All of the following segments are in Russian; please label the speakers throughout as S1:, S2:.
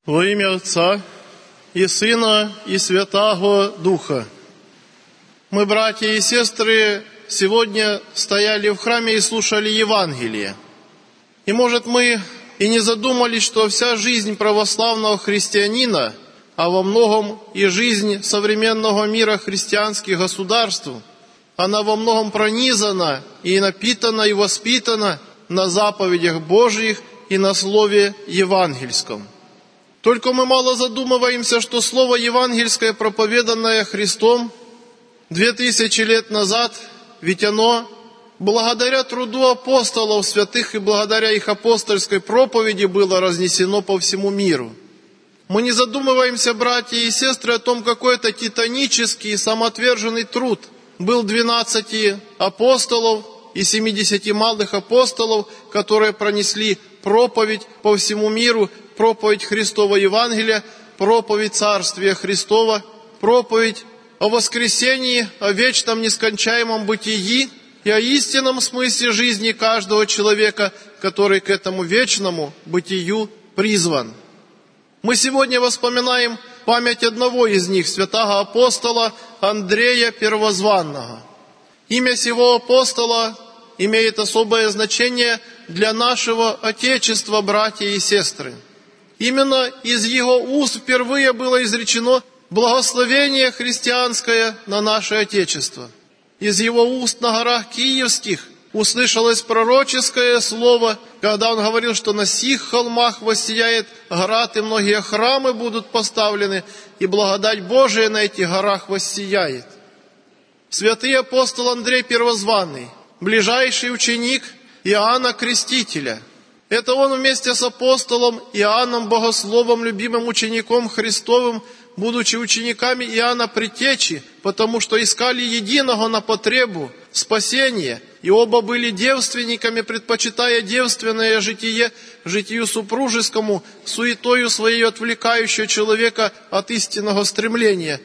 S1: Во имя Отца и Сына и Святаго Духа. Мы, братья и сестры, сегодня стояли в храме и слушали Евангелие. И, может, мы и не задумались, что вся жизнь православного христианина, а во многом и жизнь современного мира христианских государств, она во многом пронизана и напитана и воспитана на заповедях Божьих и на Слове Евангельском. Только мы мало задумываемся, что Слово Евангельское, проповеданное Христом 2000 лет назад, ведь оно, благодаря труду апостолов святых и благодаря их апостольской проповеди, было разнесено по всему миру. Мы не задумываемся, братья и сестры, о том, какой это титанический, самоотверженный труд был 12 апостолов и 70 малых апостолов, которые пронесли проповедь по всему миру, проповедь Христова Евангелия, проповедь Царствия Христова, проповедь о воскресении, о вечном нескончаемом бытии и о истинном смысле жизни каждого человека, который к этому вечному бытию призван. Мы сегодня вспоминаем память одного из них, святого апостола Андрея Первозванного. Имя сего апостола имеет особое значение для нашего Отечества, братья и сестры. Именно из его уст впервые было изречено благословение христианское на наше Отечество. Из его уст на горах Киевских услышалось пророческое слово, когда он говорил, что на сих холмах воссияет град, и многие храмы будут поставлены, и благодать Божия на этих горах воссияет. Святый апостол Андрей Первозванный, ближайший ученик Иоанна Крестителя. Это он вместе с апостолом Иоанном Богословом, любимым учеником Христовым, будучи учениками Иоанна Предтечи, потому что искали единого на потребу спасения, и оба были девственниками, предпочитая девственное житие житию супружескому, суетою своей отвлекающего человека от истинного стремления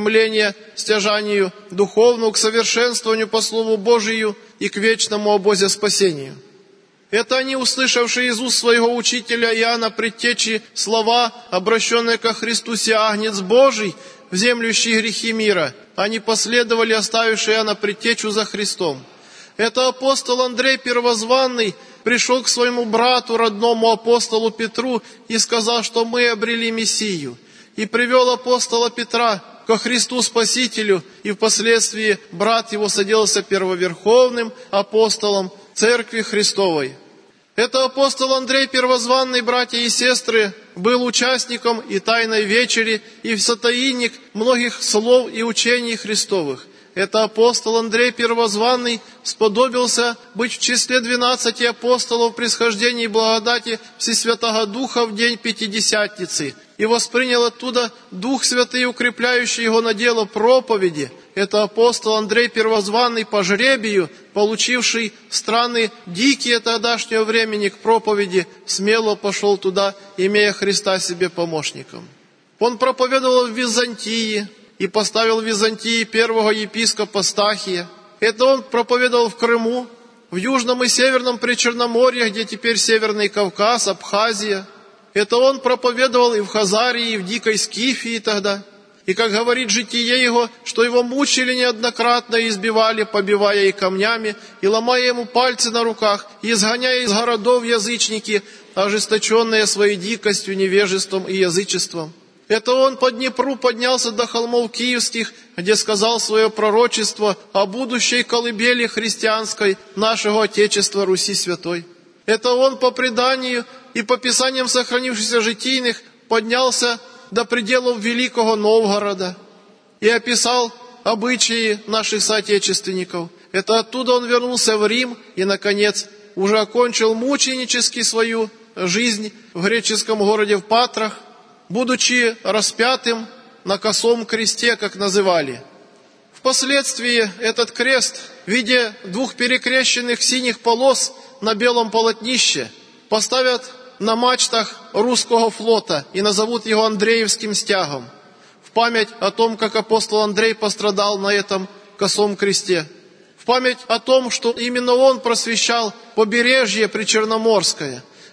S1: стяжанию духовному, к совершенствованию по Слову Божию и к вечному обозе спасению. Это они, услышавшие из уст своего учителя Иоанна Предтечи слова, обращенные ко Христу: «Се агнец Божий, вземлющий грехи мира», они последовали, оставившие Иоанна Предтечу за Христом. Это апостол Андрей Первозванный пришел к своему брату, родному апостолу Петру, и сказал, что мы обрели Мессию. И привел апостола Петра ко Христу Спасителю, и впоследствии брат его соделался первоверховным апостолом Церкви Христовой. Это апостол Андрей Первозванный, братья и сестры, был участником и Тайной Вечери, и сотаинник многих слов и учений Христовых. Это апостол Андрей Первозванный сподобился быть в числе 12 апостолов при схождении благодати Всесвятого Духа в день Пятидесятницы и воспринял оттуда Дух Святый, укрепляющий его на дело проповеди. Это апостол Андрей Первозванный по жребию, получивший страны дикие тогдашнего времени к проповеди, смело пошел туда, имея Христа себе помощником. Он проповедовал в Византии и поставил в Византии первого епископа Стахия. Это он проповедовал в Крыму, в Южном и Северном Причерноморье, где теперь Северный Кавказ, Абхазия. Это он проповедовал и в Хазарии, и в Дикой Скифии тогда. И, как говорит житие его, что его мучили неоднократно и избивали, побивая и камнями, и ломая ему пальцы на руках, и изгоняя из городов язычники, ожесточенные своей дикостью, невежеством и язычеством. Это он по Днепру поднялся до холмов Киевских, где сказал свое пророчество о будущей колыбели христианской нашего Отечества Руси Святой. Это он по преданию и по писаниям сохранившихся житийных поднялся до пределов Великого Новгорода и описал обычаи наших соотечественников. Это оттуда он вернулся в Рим и, наконец, уже окончил мученически свою жизнь в греческом городе в Патрах, будучи распятым на косом кресте, как называли. Впоследствии этот крест в виде 2 перекрещенных синих полос на белом полотнище поставят на мачтах русского флота и назовут его Андреевским стягом, в память о том, как апостол Андрей пострадал на этом косом кресте, в память о том, что именно он просвещал побережье Причерноморское,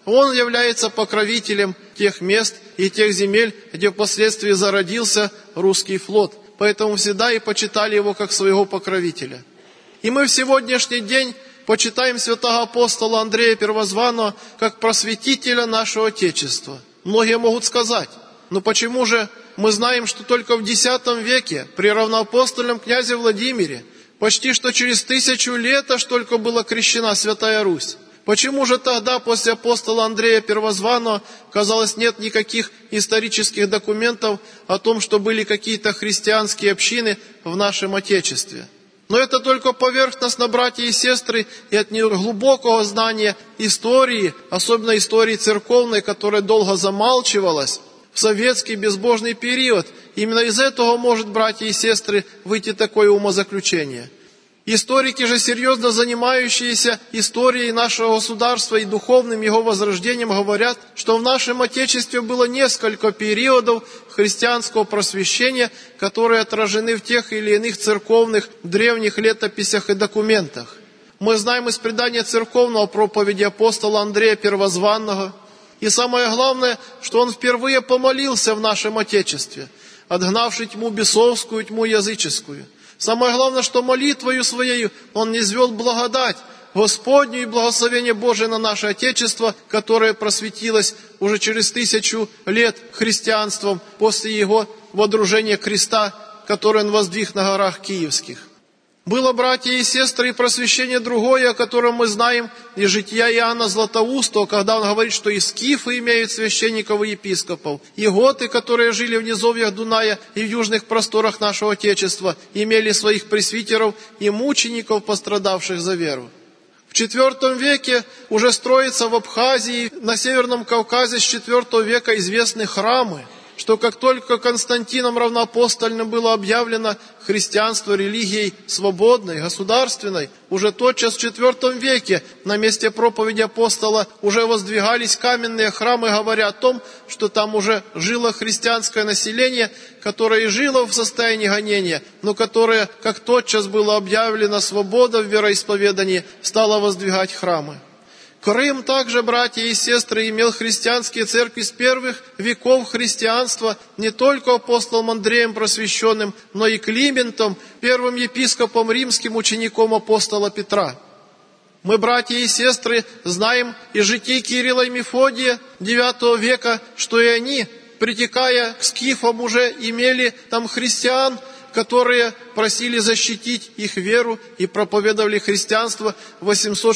S1: Он является покровителем тех мест и тех земель, где впоследствии зародился русский флот. Поэтому всегда и почитали его как своего покровителя. И мы в сегодняшний день почитаем святого апостола Андрея Первозванного как просветителя нашего Отечества. Многие могут сказать, но почему же мы знаем, что только в X веке при равноапостольном князе Владимире почти что через 1000 лет аж только была крещена Святая Русь? Почему же тогда, после апостола Андрея Первозванного, казалось, нет никаких исторических документов о том, что были какие-то христианские общины в нашем Отечестве? Но это только поверхностно, братья и сестры, и от неглубокого знания истории, особенно истории церковной, которая долго замалчивалась в советский безбожный период. Именно из этого может, братья и сестры, выйти такое умозаключение. Историки же, серьезно занимающиеся историей нашего государства и духовным его возрождением, говорят, что в нашем Отечестве было несколько периодов христианского просвещения, которые отражены в тех или иных церковных древних летописях и документах. Мы знаем из предания церковного проповеди апостола Андрея Первозванного. И самое главное, что он впервые помолился в нашем Отечестве, отгнавший тьму бесовскую, тьму языческую. Самое главное, что молитвою своей он низвел благодать Господню и благословение Божие на наше Отечество, которое просветилось уже через 1000 лет христианством после его водружения креста, который он воздвиг на горах Киевских. Было, братья и сестры, и просвещение другое, о котором мы знаем из жития Иоанна Златоустого, когда он говорит, что и скифы имеют священников и епископов, и готы, которые жили в низовьях Дуная и в южных просторах нашего Отечества, имели своих пресвитеров и мучеников, пострадавших за веру. В IV веке уже строятся в Абхазии, на Северном Кавказе с IV века известны храмы, что как только Константином Равноапостольным было объявлено христианство религией свободной, государственной, уже тотчас в IV веке на месте проповеди апостола уже воздвигались каменные храмы, говоря о том, что там уже жило христианское население, которое и жило в состоянии гонения, но которое, как тотчас было объявлено свобода в вероисповедании, стало воздвигать храмы. Крым также, братья и сестры, имел христианские церкви с первых веков христианства, не только апостолом Андреем Просвещенным, но и Климентом, первым епископом римским, учеником апостола Петра. Мы, братья и сестры, знаем из житий Кирилла и Мефодия IX века, что и они, притекая к скифам, уже имели там христиан, которые просили защитить их веру и проповедовали христианство в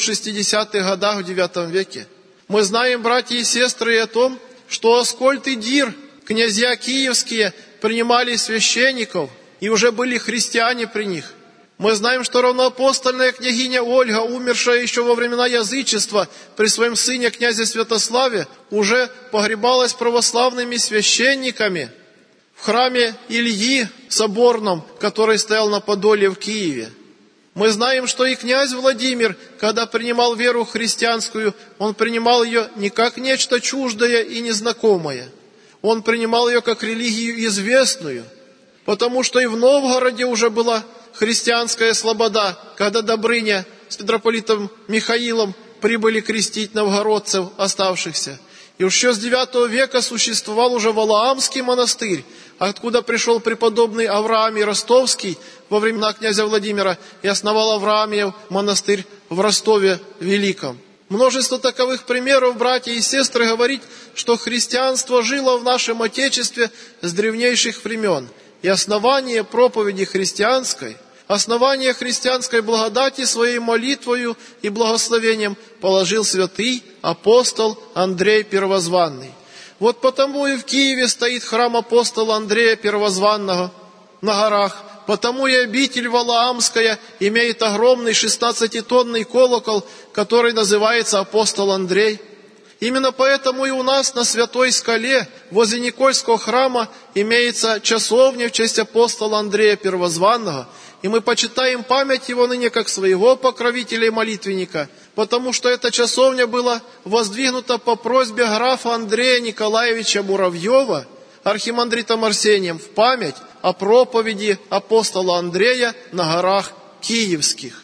S1: 860-х годах в IX веке. Мы знаем, братья и сестры, и о том, что Аскольд и Дир, князья киевские, принимали священников, и уже были христиане при них. Мы знаем, что равноапостольная княгиня Ольга, умершая еще во времена язычества, при своем сыне князе Святославе, уже погребалась православными священниками в храме Ильи соборном, который стоял на Подоле в Киеве. Мы знаем, что и князь Владимир, когда принимал веру христианскую, он принимал ее не как нечто чуждое и незнакомое. Он принимал ее как религию известную, потому что и в Новгороде уже была христианская слобода, когда Добрыня с митрополитом Михаилом прибыли крестить новгородцев оставшихся. И еще с IX века существовал уже Валаамский монастырь, откуда пришел преподобный Авраамий Ростовский во времена князя Владимира и основал Авраамиев монастырь в Ростове Великом. Множество таковых примеров, братья и сестры, говорит, что христианство жило в нашем Отечестве с древнейших времен. И основание проповеди христианской, основание христианской благодати своей молитвою и благословением положил святый апостол Андрей Первозванный. Вот потому и в Киеве стоит храм апостола Андрея Первозванного на горах, потому и обитель Валаамская имеет огромный 16-тонный колокол, который называется апостол Андрей. Именно поэтому и у нас на Святой Скале, возле Никольского храма, имеется часовня в честь апостола Андрея Первозванного, и мы почитаем память его ныне как своего покровителя и молитвенника, потому что эта часовня была воздвигнута по просьбе графа Андрея Николаевича Муравьева, архимандритом Арсением, в память о проповеди апостола Андрея на горах Киевских.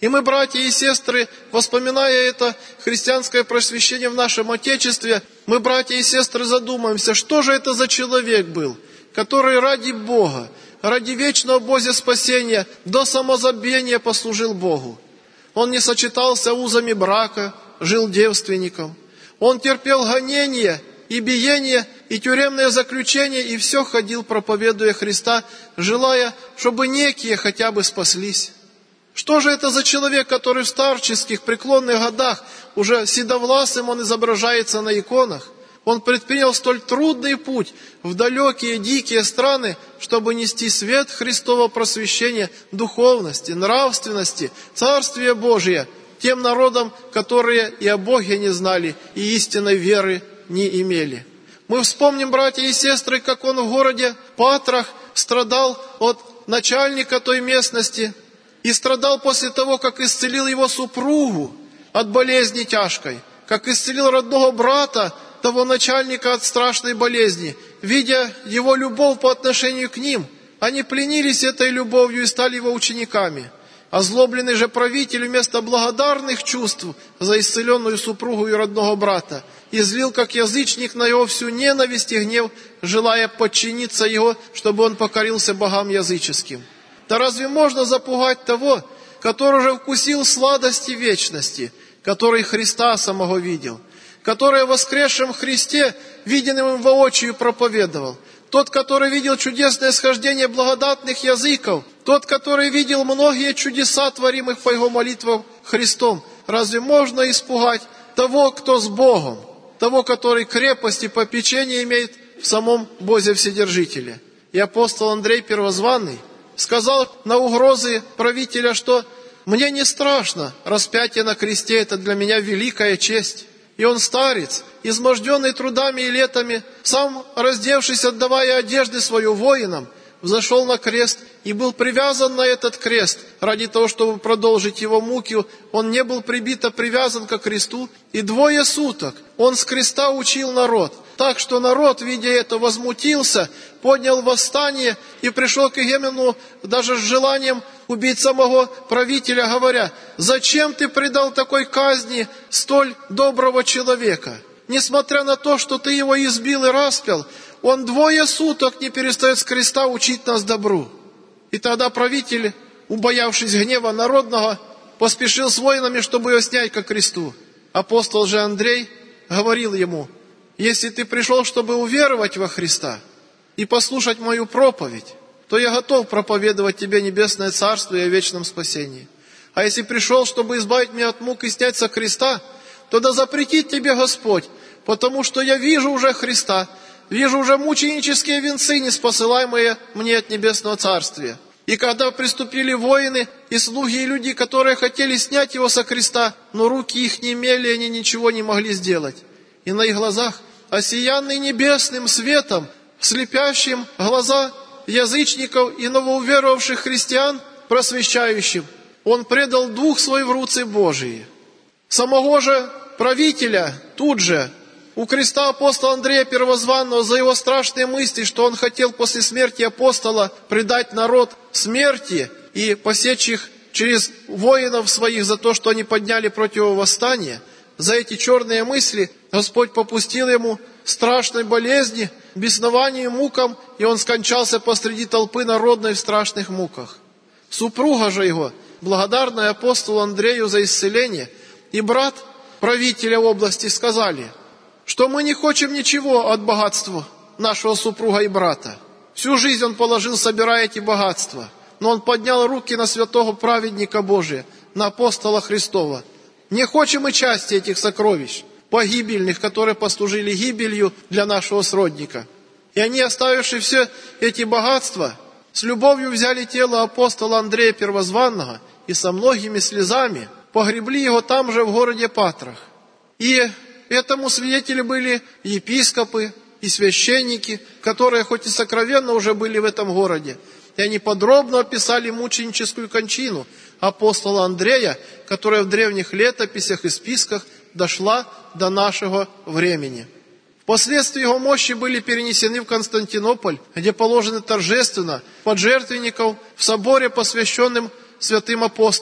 S1: И мы, братья и сестры, вспоминая это христианское просвещение в нашем Отечестве, мы, братья и сестры, задумаемся, что же это за человек был, который ради Бога, ради вечного Божьего спасения до самозабвения послужил Богу. Он не сочетался узами брака, жил девственником. Он терпел гонения и биение, и тюремное заключение, и все ходил, проповедуя Христа, желая, чтобы некие хотя бы спаслись. Что же это за человек, который в старческих, преклонных годах, уже седовласым он изображается на иконах? Он предпринял столь трудный путь в далекие, дикие страны, чтобы нести свет Христового просвещения, духовности, нравственности, Царствия Божия тем народам, которые и о Боге не знали, и истинной веры не имели. Мы вспомним, братья и сестры, как он в городе Патрах страдал от начальника той местности, и страдал после того, как исцелил его супругу от болезни тяжкой, как исцелил родного брата, того начальника от страшной болезни. Видя его любовь по отношению к ним, они пленились этой любовью и стали его учениками. Озлобленный же правитель вместо благодарных чувств за исцеленную супругу и родного брата излил, как язычник, на его всю ненависть и гнев, желая подчиниться его, чтобы он покорился богам языческим. Да разве можно запугать того, который уже вкусил сладости вечности, который Христа самого видел, который о воскресшем Христе, виденным им воочию, проповедовал, тот, который видел чудесное схождение благодатных языков, тот, который видел многие чудеса, творимых по его молитвам Христом? Разве можно испугать того, кто с Богом, того, который крепость и попечение имеет в самом Боге Вседержителе? И апостол Андрей Первозванный сказал на угрозы правителя, что «мне не страшно, распятие на кресте – это для меня великая честь». И он, старец, изможденный трудами и летами, сам, раздевшись, отдавая одежды свою воинам, взошел на крест и был привязан на этот крест. Ради того, чтобы продолжить его муки, он не был прибит, а привязан ко кресту. И 2 суток он с креста учил народ. Так что народ, видя это, возмутился, поднял восстание и пришел к Игумену даже с желанием убить самого правителя, говоря: «Зачем ты предал такой казни столь доброго человека? Несмотря на то, что ты его избил и распял, он 2 суток не перестает с креста учить нас добру». И тогда правитель, убоявшись гнева народного, поспешил с воинами, чтобы его снять ко кресту. Апостол же Андрей говорил ему: «Если ты пришел, чтобы уверовать во Христа и послушать мою проповедь, то я готов проповедовать тебе небесное царство и о вечном спасении. А если пришел, чтобы избавить меня от мук и снять со креста, то да запретит тебе Господь, потому что я вижу уже Христа, вижу уже мученические венцы, неспосылаемые мне от небесного царствия». И когда приступили воины и слуги и люди, которые хотели снять его со креста, но руки их не имели, они ничего не могли сделать. И на их глазах, осиянный небесным светом, слепящим глаза язычников и новоуверовавших христиан, просвещающим, он предал дух свой в руцы Божии. Самого же правителя тут же у креста апостола Андрея Первозванного за его страшные мысли, что он хотел после смерти апостола предать народ смерти и посечь их через воинов своих за то, что они подняли против его восстания, за эти черные мысли Господь попустил ему страшной болезни, беснованию и мукам, и он скончался посреди толпы народной в страшных муках. Супруга же его, благодарная апостолу Андрею за исцеление, и брат правителя области сказали, что мы не хотим ничего от богатства нашего супруга и брата. Всю жизнь он положил, собирая эти богатства, но он поднял руки на святого праведника Божия, на апостола Христова. Не хотим и части этих сокровищ погибельных, которые послужили гибелью для нашего сродника. И они, оставивши все эти богатства, с любовью взяли тело апостола Андрея Первозванного и со многими слезами погребли его там же, в городе Патрах. И этому свидетели были епископы и священники, которые хоть и сокровенно уже были в этом городе. И они подробно описали мученическую кончину апостола Андрея, которая в древних летописях и списках дошла до нашего времени. Впоследствии его мощи были перенесены в Константинополь, где положены торжественно под жертвенников в соборе, посвященном святым апостолам,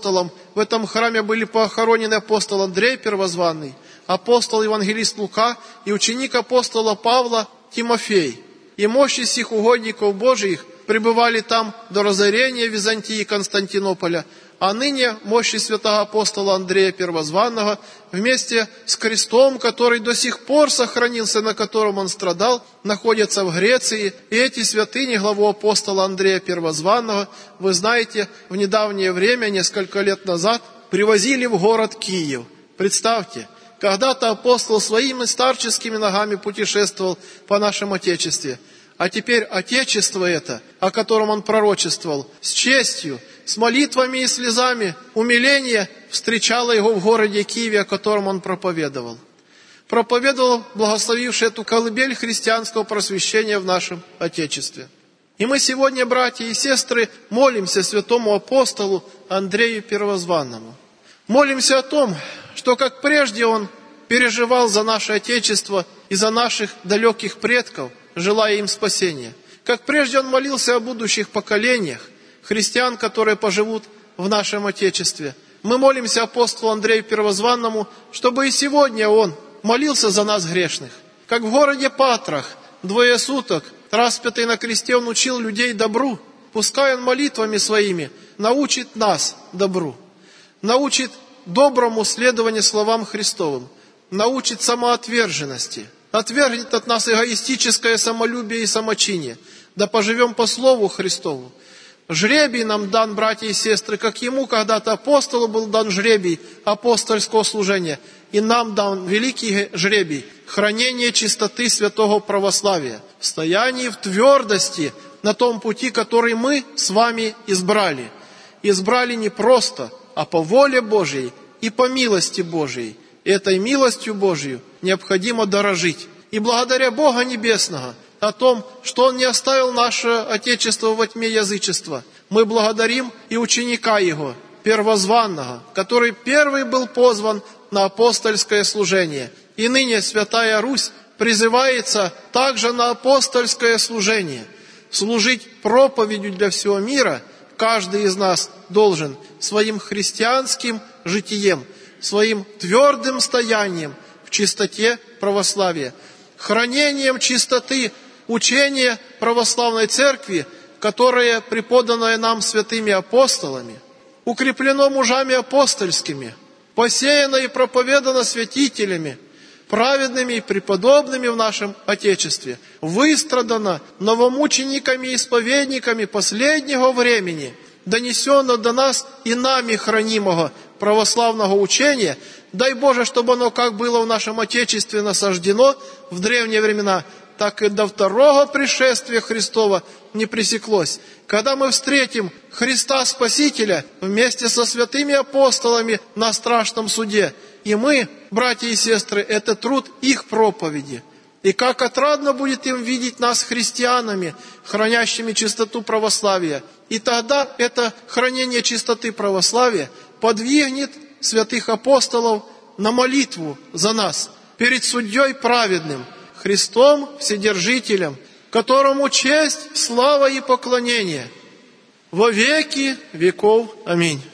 S1: в этом храме были похоронены апостол Андрей Первозванный, апостол-евангелист Лука и ученик апостола Павла Тимофей. И мощи сих угодников Божиих пребывали там до разорения Византии и Константинополя, а ныне мощи святого апостола Андрея Первозванного вместе с крестом, который до сих пор сохранился, на котором он страдал, находятся в Греции. И эти святыни главу апостола Андрея Первозванного, вы знаете, в недавнее время, несколько лет назад, привозили в город Киев. Представьте, когда-то апостол своими старческими ногами путешествовал по нашему Отечестве, а теперь Отечество это, о котором он пророчествовал, с честью, с молитвами и слезами умиления встречало его в городе Киеве, о котором он проповедовал. Проповедовал, благословивший эту колыбель христианского просвещения в нашем Отечестве. И мы сегодня, братья и сестры, молимся святому апостолу Андрею Первозванному. Молимся о том, что как прежде он переживал за наше Отечество и за наших далеких предков, желая им спасения. Как прежде он молился о будущих поколениях христиан, которые поживут в нашем Отечестве. Мы молимся апостолу Андрею Первозванному, чтобы и сегодня он молился за нас грешных. Как в городе Патрах 2 суток распятый на кресте он учил людей добру, пускай он молитвами своими научит нас добру, научит доброму следованию словам Христовым, научит самоотверженности, отвергнет от нас эгоистическое самолюбие и самочиние, да поживем по Слову Христову. Жребий нам дан, братья и сестры, как ему когда-то апостолу был дан жребий апостольского служения, и нам дан великий жребий хранение чистоты святого православия, в стоянии в твердости на том пути, который мы с вами избрали. Избрали не просто, а по воле Божьей и по милости Божьей. И этой милостью Божью необходимо дорожить. И благодаря Бога Небесного о том, что Он не оставил наше Отечество во тьме язычества, мы благодарим и ученика Его, Первозванного, который первый был позван на апостольское служение. И ныне Святая Русь призывается также на апостольское служение. Служить проповедью для всего мира каждый из нас должен своим христианским житием, своим твердым стоянием в чистоте православия, хранением чистоты учения православной церкви, которое преподанное нам святыми апостолами, укреплено мужами апостольскими, посеяно и проповедано святителями, праведными и преподобными в нашем Отечестве, выстрадано новомучениками и исповедниками последнего времени, донесено до нас и нами хранимого православного учения. Дай Боже, чтобы оно, как было в нашем Отечестве насаждено в древние времена, так и до второго пришествия Христова не пресеклось. Когда мы встретим Христа Спасителя вместе со святыми апостолами на страшном суде, и мы, братья и сестры, это труд их проповеди. И как отрадно будет им видеть нас христианами, хранящими чистоту православия. И тогда это хранение чистоты православия подвигнет святых апостолов на молитву за нас перед судьей праведным, Христом Вседержителем, которому честь, слава и поклонение во веки веков. Аминь.